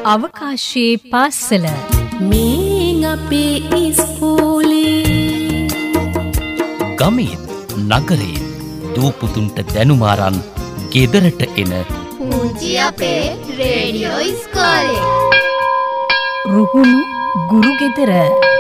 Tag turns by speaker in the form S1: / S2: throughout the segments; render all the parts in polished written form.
S1: අවකාශයේ පාසල
S2: මේ අපේ ඉස්කෝලේ
S3: ගමේත් නගරේත් දූපුතුන්ට දැනුමාරන් ගෙදරට එන
S4: පුංචි අපේ රේඩියෝ ඉස්කෝලේ
S1: රුහුණු ගුරු ගෙදර.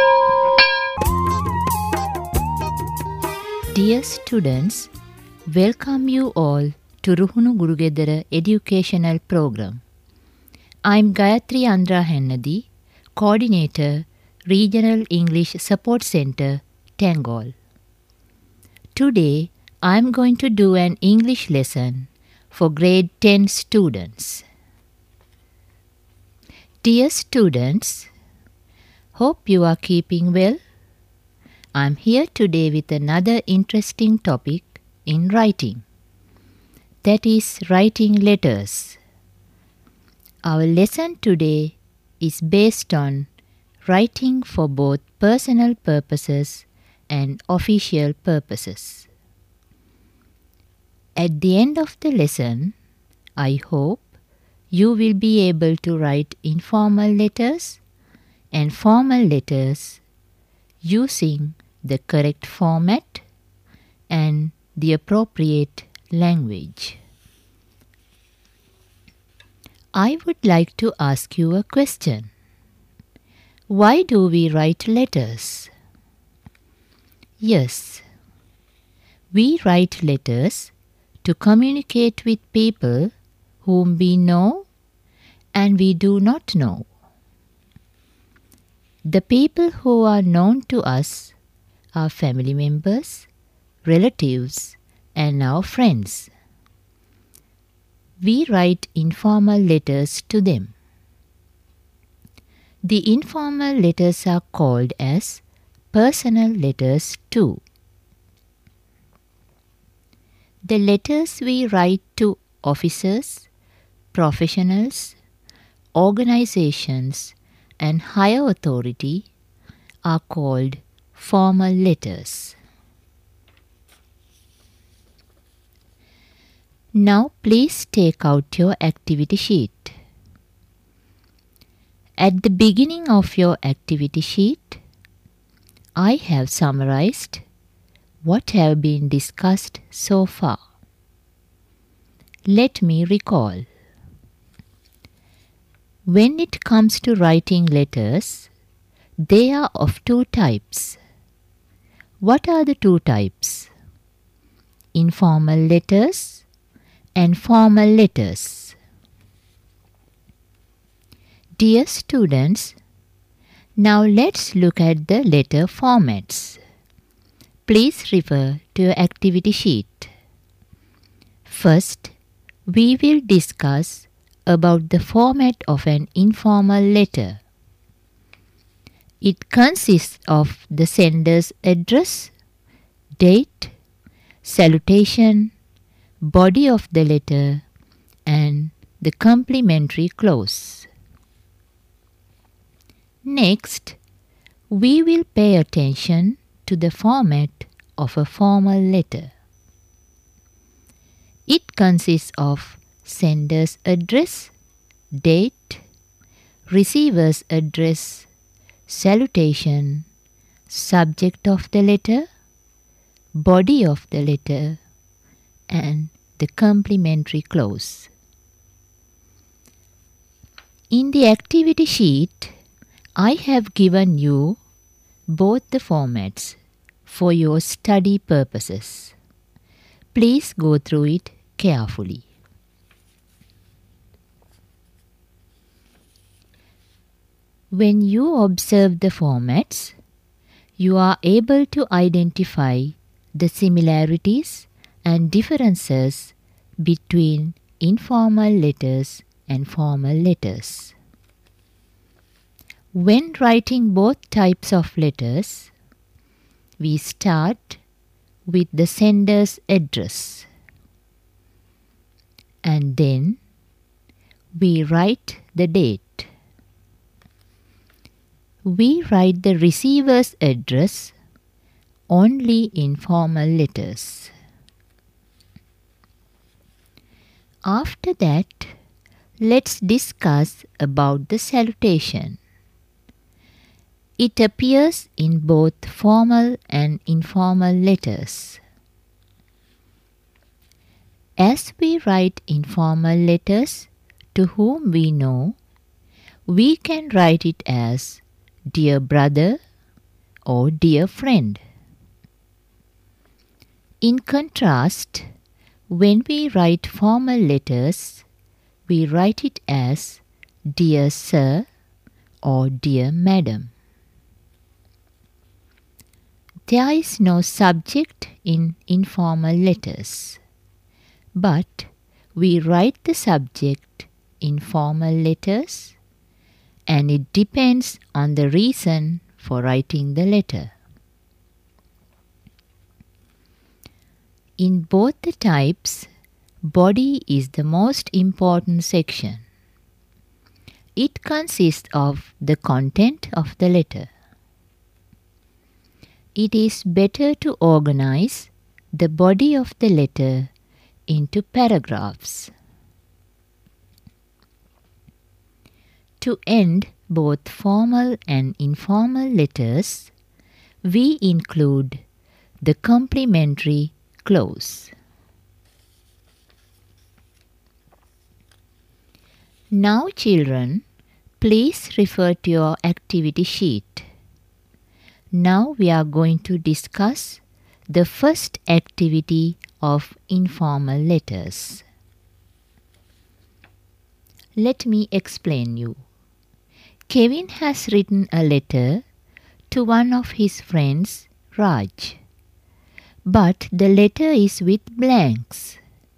S5: Dear students, welcome you all to Ruhunu Gurugedara educational program. I am Gayatri Andra Hennadi, Coordinator, Regional English Support Center, Tangol. Today, I am going to do an English lesson for grade 10 students. Dear students, hope you are keeping well. I am here today with another interesting topic in writing. That is writing letters. Our lesson today is based on writing for both personal purposes and official purposes. At the end of the lesson, I hope you will be able to write informal letters and formal letters using the correct format and the appropriate language. I would like to ask you a question. Why do we write letters? Yes, we write letters to communicate with people whom we know and we do not know. The people who are known to us are family members, relatives, and our friends. We write informal letters to them. The informal letters are called as personal letters too. The letters we write to officers, professionals, organizations, and higher authority are called formal letters. Now please take out your activity sheet. At the beginning of your activity sheet, I have summarized what have been discussed so far. Let me recall. When it comes to writing letters, they are of two types. What are the two types? Informal letters and formal letters. Dear students, now let's look at the letter formats. Please refer to your activity sheet. First, we will discuss about the format of an informal letter. It consists of the sender's address, date, salutation, body of the letter, and the complimentary clause. Next, we will pay attention to the format of a formal letter. It consists of sender's address, date, receiver's address, salutation, subject of the letter, body of the letter, and the complimentary clause. In the activity sheet, I have given you both the formats for your study purposes. Please go through it carefully. When you observe the formats, you are able to identify the similarities and differences between informal letters and formal letters. When writing both types of letters, we start with the sender's address. And then we write the date. We write the receiver's address only in formal letters. After that, let's discuss about the salutation. It appears in both formal and informal letters. As we write informal letters to whom we know, we can write it as dear brother or dear friend. In contrast, when we write formal letters, we write it as dear sir or dear madam. There is no subject in informal letters, but we write the subject in formal letters, and it depends on the reason for writing the letter. In both the types, body is the most important section. It consists of the content of the letter. It is better to organize the body of the letter into paragraphs. To end both formal and informal letters, we include the complementary clause. Now, children, please refer to your activity sheet. Now we are going to discuss the first activity of informal letters. Let me explain you. Kevin has written a letter to one of his friends, Raj. But the letter is with blanks.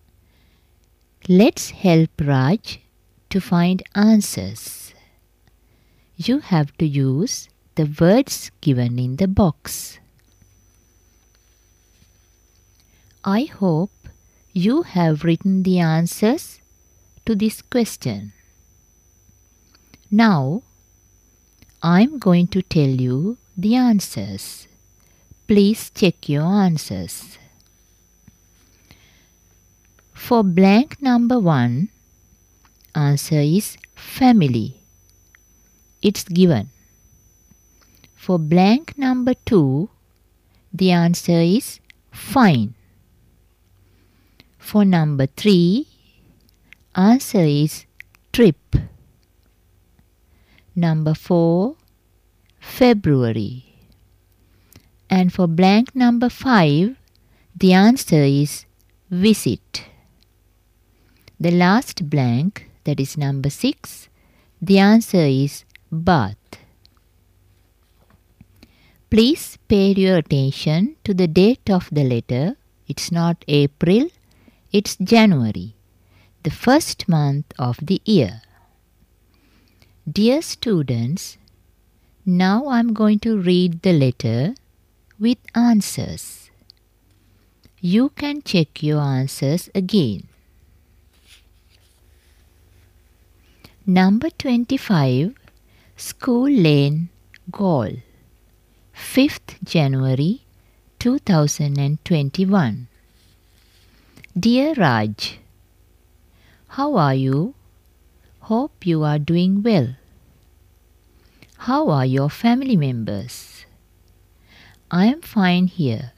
S5: Let's help Raj to find answers. You have to use the words given in the box. I hope you have written the answers to this question. Now, I'm going to tell you the answers. Please check your answers. For blank number 1, answer is family. It's given. For blank number 2, the answer is fine. For number 3, answer is trip. Number 4, February. And for blank number 5, the answer is visit. The last blank, that is number 6, the answer is bath. Please pay your attention to the date of the letter. It's not April, it's January, the first month of the year. Dear students, now I'm going to read the letter with answers. You can check your answers again. Number 25, School Lane, Galle, 5th January 2021. Dear Raj, how are you? Hope you are doing well. How are your family members? I am fine here.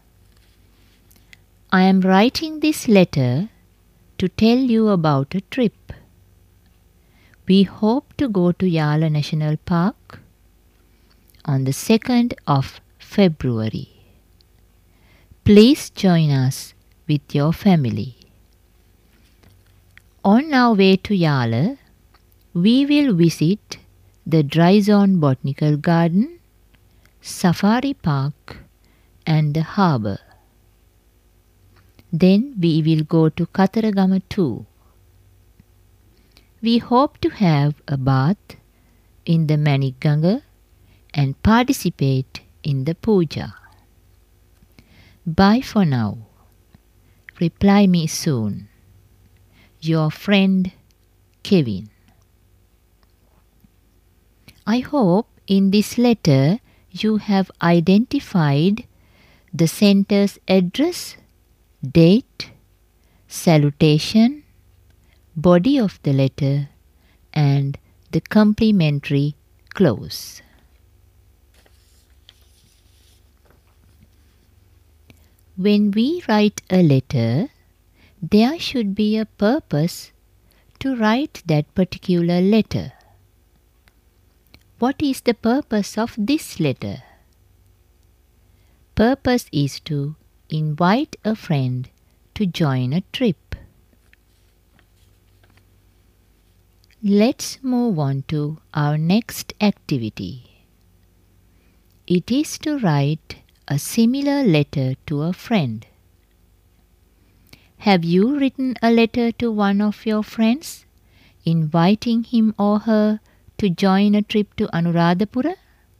S5: I am writing this letter to tell you about a trip. We hope to go to Yala National Park on the 2nd of February. Please join us with your family. On our way to Yala, we will visit the Dry Zone Botanical Garden, Safari Park and the harbour. Then we will go to Kataragama too. We hope to have a bath in the Manikganga and participate in the puja. Bye for now. Reply me soon. Your friend, Kevin. I hope in this letter you have identified the center's address, date, salutation, body of the letter, and the complementary clause. When we write a letter, there should be a purpose to write that particular letter. What is the purpose of this letter? Purpose is to invite a friend to join a trip. Let's move on to our next activity. It is to write a similar letter to a friend. Have you written a letter to one of your friends, inviting him or her to join a trip to Anuradhapura?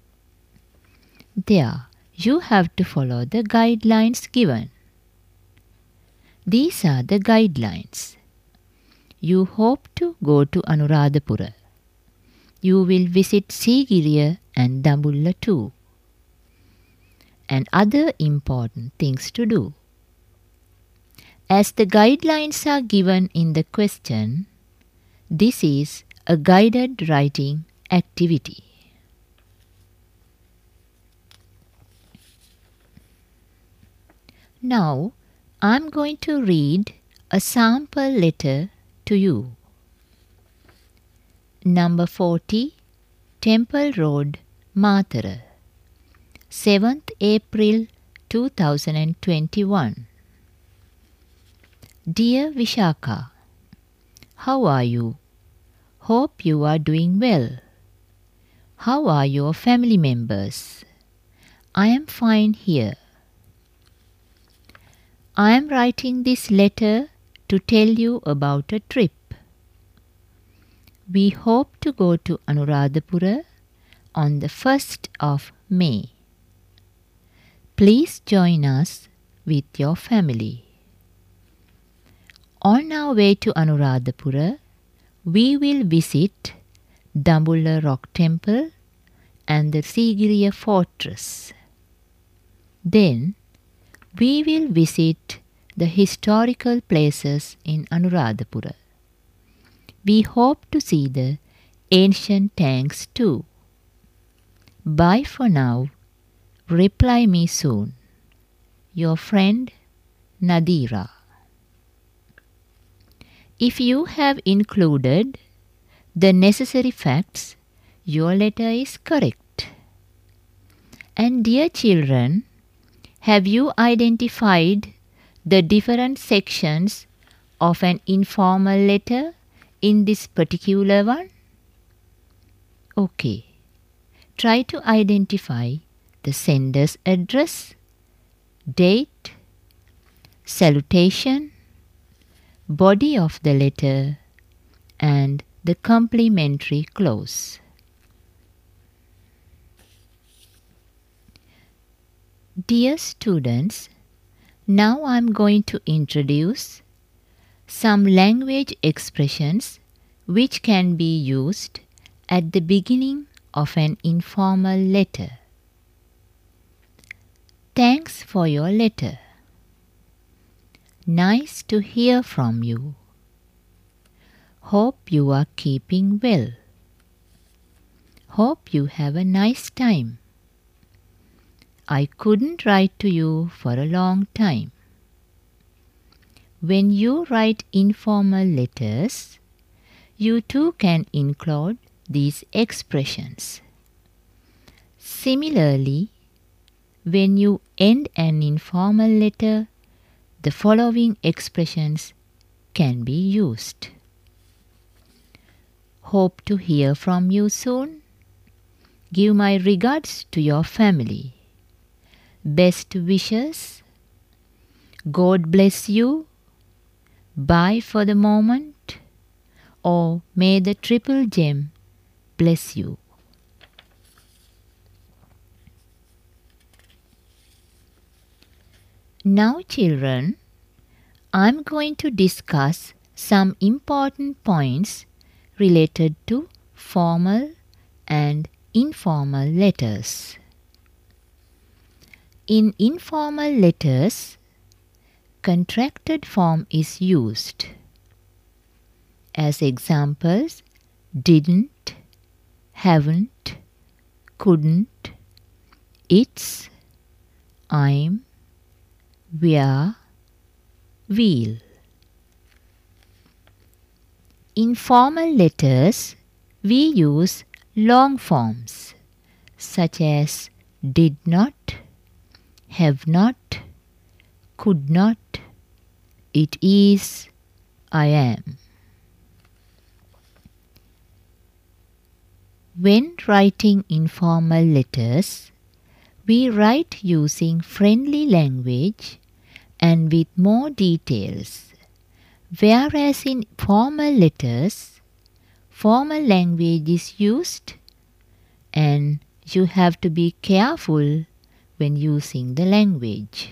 S5: There, you have to follow the guidelines given. These are the guidelines. You hope to go to Anuradhapura. You will visit Sigiriya and Dambulla too. And other important things to do. As the guidelines are given in the question, this is a guided writing activity. Now, I'm going to read a sample letter to you. Number 40, Temple Road, Mathura, 7th April 2021. Dear Vishaka, how are you? Hope you are doing well. How are your family members? I am fine here. I am writing this letter to tell you about a trip. We hope to go to Anuradhapura on the 1st of May. Please join us with your family. On our way to Anuradhapura, we will visit Dambulla Rock Temple and the Sigiriya Fortress. Then, we will visit the historical places in Anuradhapura. We hope to see the ancient tanks too. Bye for now. Reply me soon. Your friend, Nadira. If you have included the necessary facts, your letter is correct. And dear children, have you identified the different sections of an informal letter in this particular one? Okay. Try to identify the sender's address, date, salutation, body of the letter, and the complementary clause. Dear students, now I am going to introduce some language expressions which can be used at the beginning of an informal letter. Thanks for your letter. Nice to hear from you. Hope you are keeping well. Hope you have a nice time. I couldn't write to you for a long time. When you write informal letters, you too can include these expressions. Similarly, when you end an informal letter, the following expressions can be used. Hope to hear from you soon. Give my regards to your family. Best wishes. God bless you. Bye for the moment. Or may the triple gem bless you. Now children, I'm going to discuss some important points related to formal and informal letters. In informal letters, contracted form is used. as examples didn't, haven't, couldn't, it's, I'm, we're, will. In formal letters, we use long forms such as did not, have not, could not, it is, I am. When writing informal letters, we write using friendly language and with more details, whereas in formal letters, formal language is used and you have to be careful when using the language.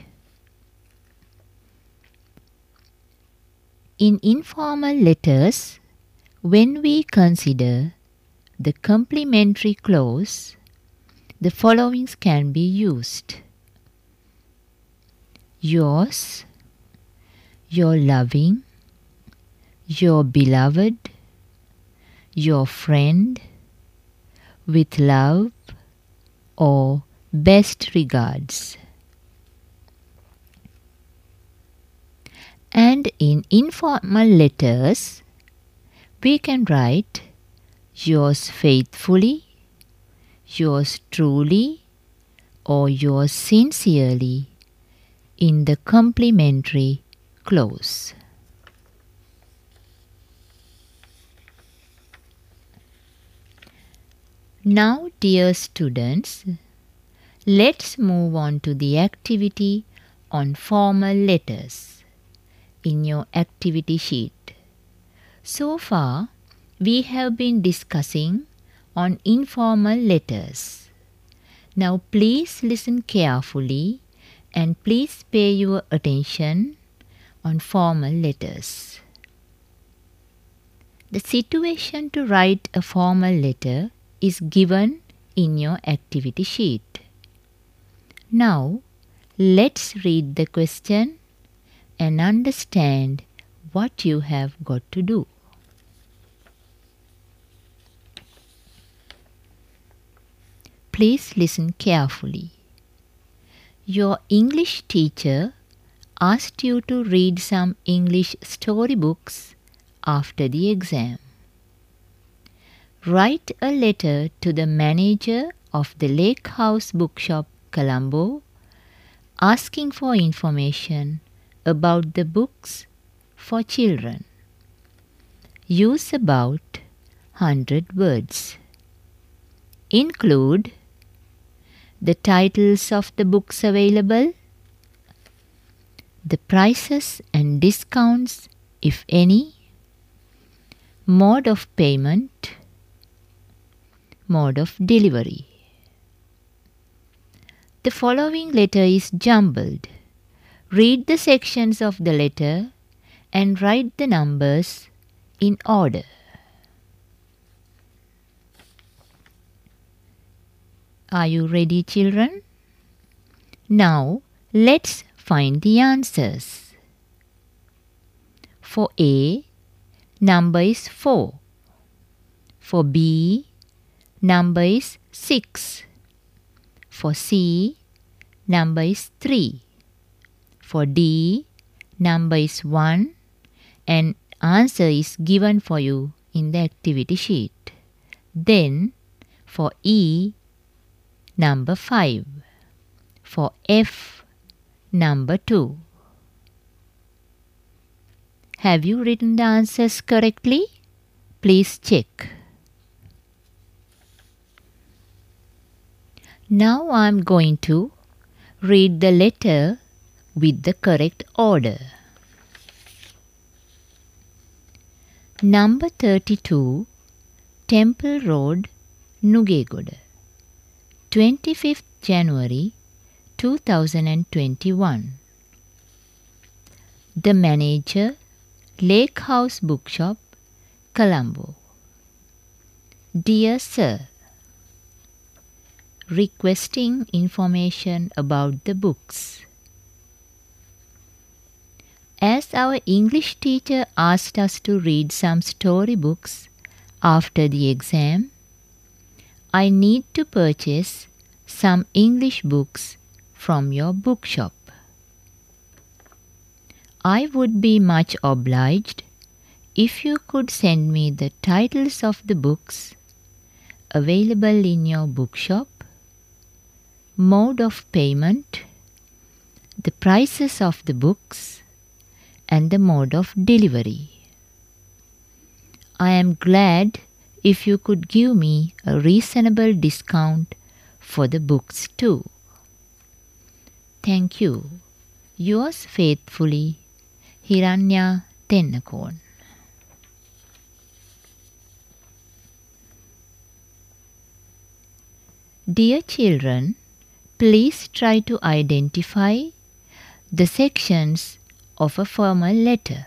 S5: In informal letters, when we consider the complementary clause, the following can be used: yours, your loving, your beloved, your friend, with love, or best regards. And in informal letters, we can write yours faithfully, yours truly, or yours sincerely in the complementary clause. Now, dear students, let's move on to the activity on formal letters in your activity sheet. So far, we have been discussing on informal letters. Now, please listen carefully and please pay your attention on formal letters. The situation to write a formal letter is given in your activity sheet. Now, let's read the question and understand what you have got to do. Please listen carefully. Your English teacher asked you to read some English storybooks after the exam. Write a letter to the manager of the Lake House Bookshop, Colombo, asking for information about the books for children. Use about 100 words. Include the titles of the books available, the prices and discounts, if any, mode of payment, mode of delivery. The following letter is jumbled. Read the sections of the letter and write the numbers in order. Are you ready, children? Now, let's find the answers. For A, number is 4. For B, number is 6. For C, number is 3. For D, number is 1 and answer is given for you in the activity sheet. Then for E, number 5. For F, number 2. Have you written the answers correctly? Please check. Now I am going to read the letter with the correct order. Number 32, Temple Road, Nugegoda, 25th January 2021. The manager, Lake House Bookshop, Colombo. Dear Sir, requesting information about the books. As our English teacher asked us to read some storybooks after the exam, I need to purchase some English books from your bookshop. I would be much obliged if you could send me the titles of the books available in your bookshop, mode of payment, the prices of the books, and the mode of delivery. I am glad if you could give me a reasonable discount for the books too. Thank you. Yours faithfully, Hiranya Tennakon. Dear children, please try to identify the sections of a formal letter.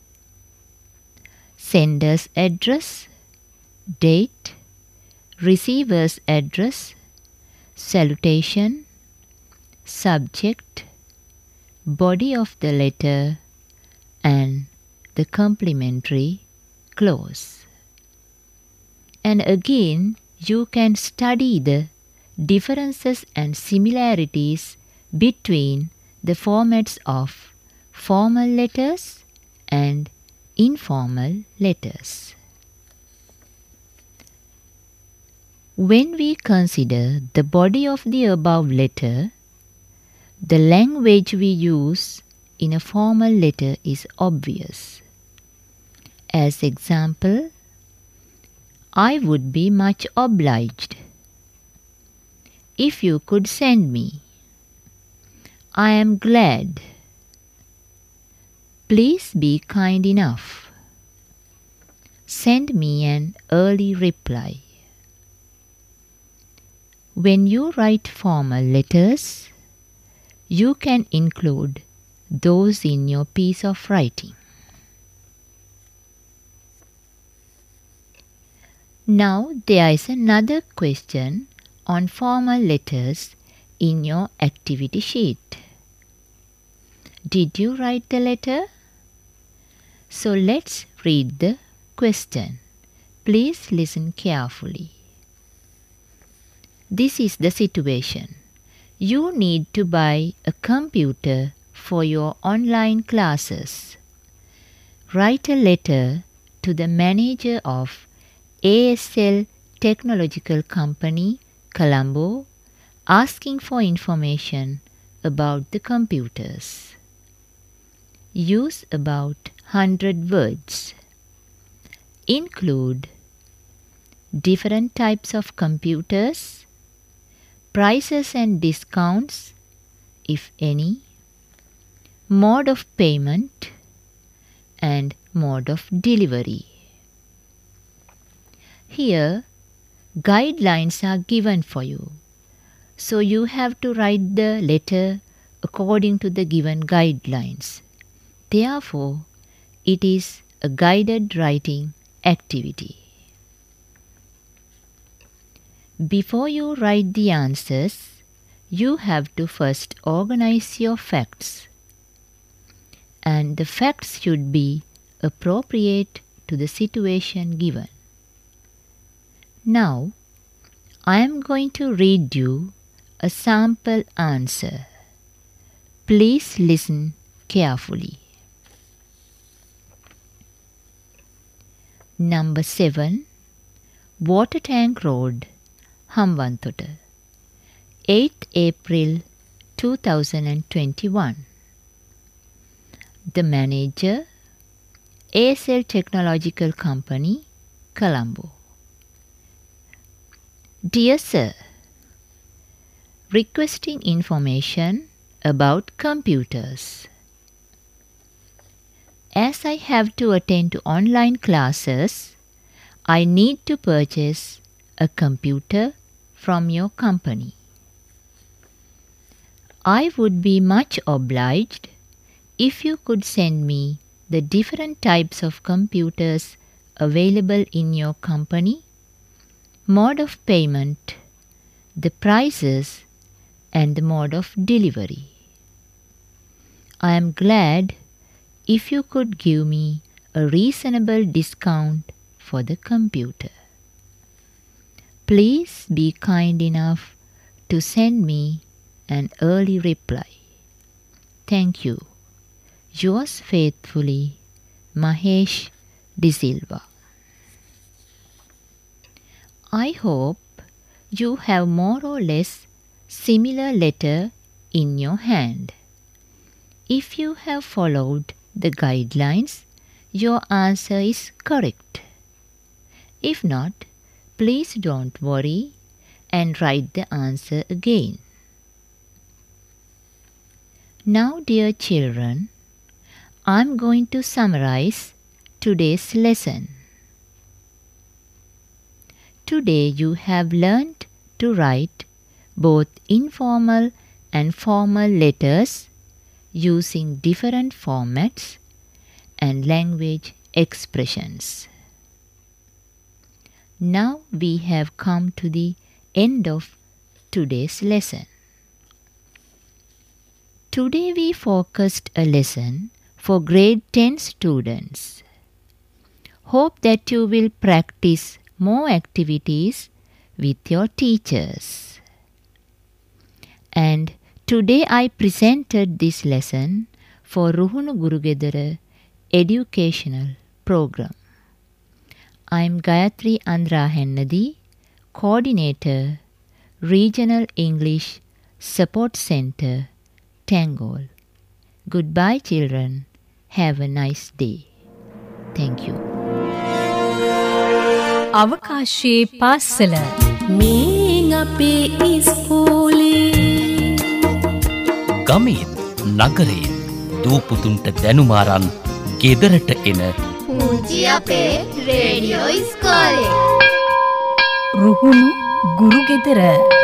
S5: Sender's address, date, receiver's address, salutation, subject, body of the letter, and the complementary clause. And again, you can study the differences and similarities between the formats of formal letters and informal letters. When we consider the body of the above letter, the language we use in a formal letter is obvious. As example, I would be much obliged if you could send me. I am glad. Please be kind enough. Send me an early reply. When you write formal letters, you can include those in your piece of writing. Now there is another question on formal letters in your activity sheet. Did you write the letter? So let's read the question. Please listen carefully. This is the situation. You need to buy a computer for your online classes. Write a letter to the manager of ASL Technological Company, Colombo, asking for information about the computers. Use about 100 words. Include different types of computers, prices and discounts, if any, mode of payment, and mode of delivery. Here, guidelines are given for you, so you have to write the letter according to the given guidelines. Therefore, it is a guided writing activity. Before you write the answers, you have to first organize your facts. And the facts should be appropriate to the situation given. Now, I am going to read you a sample answer. Please listen carefully. Number 7, Water Tank Road, Hambantota, 8th April 2021. The manager, ASL Technological Company, Colombo. Dear Sir, requesting information about computers. As I have to attend to online classes, I need to purchase a computer from your company. I would be much obliged if you could send me the different types of computers available in your company, mode of payment, the prices, and the mode of delivery. I am glad if you could give me a reasonable discount for the computer. Please be kind enough to send me an early reply. Thank you. Yours faithfully, Mahesh De Silva. I hope you have more or less similar letter in your hand. If you have followed the guidelines, your answer is correct. If not, please don't worry and write the answer again. Now, dear children, I'm going to summarize today's lesson. Today you have learned to write both informal and formal letters using different formats and language expressions. Now we have come to the end of today's lesson. Today we focused a lesson for grade 10 students. Hope that you will practice more activities with your teachers. And today I presented this lesson for Ruhunu Gurugedara educational program. I am Gayatri Andra Hennadi, Coordinator, Regional English Support Center, Tangol. Goodbye children. Have a nice day. Thank you.
S1: අවකාශයේ පාසල
S2: මේ අපේ ඉස්කෝලේ
S3: ගමේත් නගරේත් දූපුතුන්ට දැනුමාරන් ගෙදරට එන
S4: පුංචි අපේ radio ඉස්කෝලේ
S1: රුහුණු ගුරුගෙදර